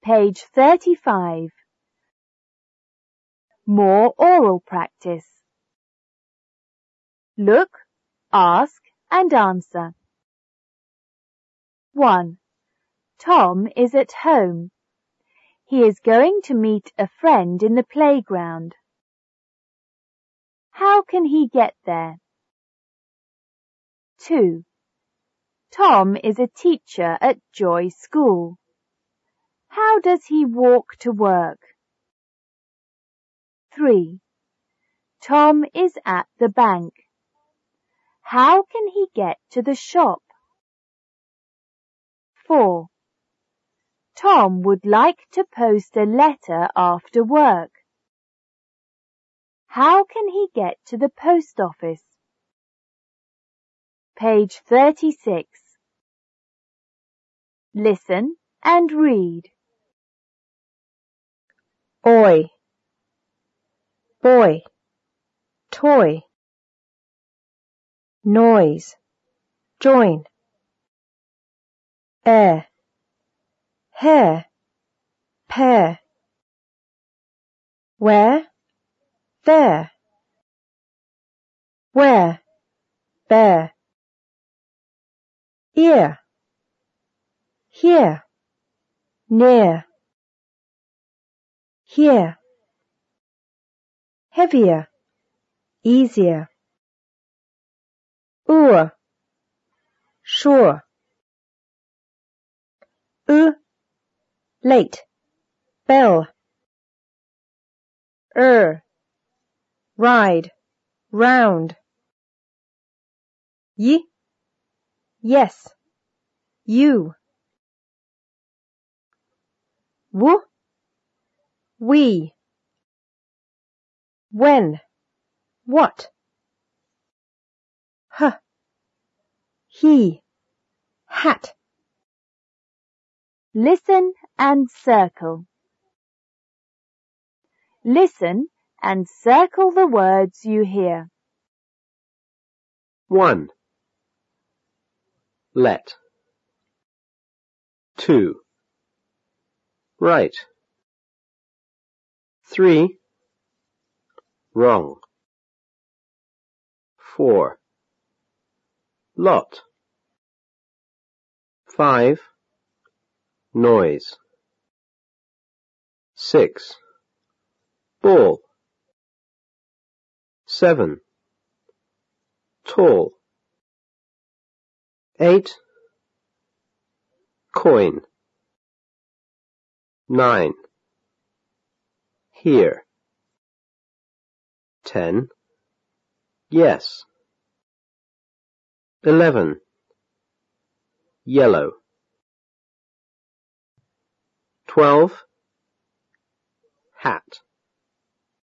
Page 35. More oral practice. Look, ask and answer. 1. Tom is at home. He is going to meet a friend in the playground. How can he get there? 2. Tom is a teacher at Joy School. How does he walk to work? 3. Tom is at the bank. How can he get to the shop? 4. Tom would like to post a letter after work. How can he get to the post office? Page 36. Listen and read. Boy, boy, toy, noise, join, air, hair, pair, where, there, where, bear, ear, here, near, here, heavier, easier, sure, late, bell, ride, round, yes, you, we, when, what, he, hat. Listen and circle. Listen and circle the words you hear. 1. Let. 2. Right. 3. Wrong. 4. Lot. 5. Noise. 6. Ball. 7. Tall. 8. Coin. 9. Here. 10. Yes. 11. Yellow. 12. Hat.